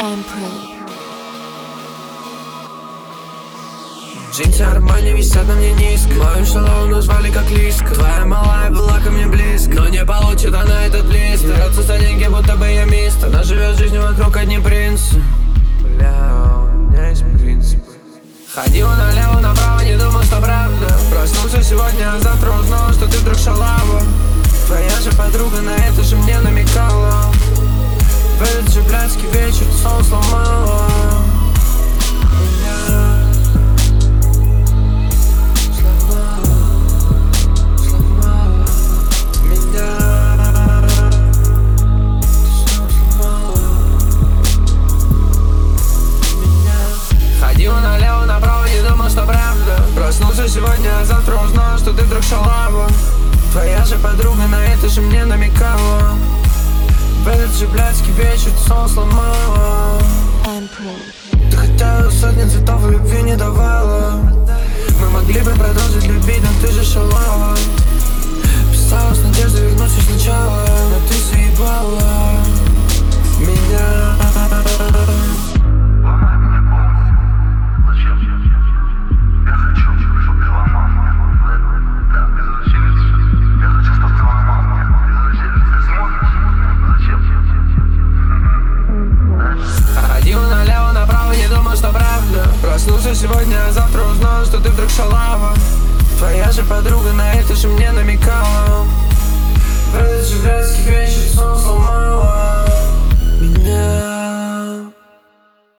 Джинсы Армани висят на мне низко. Мою шаловну звали как Лиска. Твоя малая была ко мне близко, но не получит она этот лист. Драться за деньги, будто бы я мистер. Она живет жизнью вокруг одни принцы. Бля, у меня есть принципы. Ходила налево, направо, не думал, что правда. Проснулся сегодня, а завтра узнал, что ты вдруг шалава. Твоя же подруга на это же мне намекала. В этот же блядский вечер сон сломала. Ходила налево, направо, не думал, что правда. Проснулся сегодня, а завтра узнал, что ты вдруг шалава. Твоя же подруга на это же мне намекала. В этот же блядский вечер сон сломала. Ты хотела сотни цветов, и любви не давала. Мы могли бы продолжить любить, но ты же шалава. Писала с надеждой вернуться сначала, но ты заебала меня. Ходила налево, направо, не думал, что правда. Проснулся сегодня, а завтра узнал, что ты вдруг шалава. Твоя же подруга на это же мне намекала. В этот же блядский вечер сон сломала меня.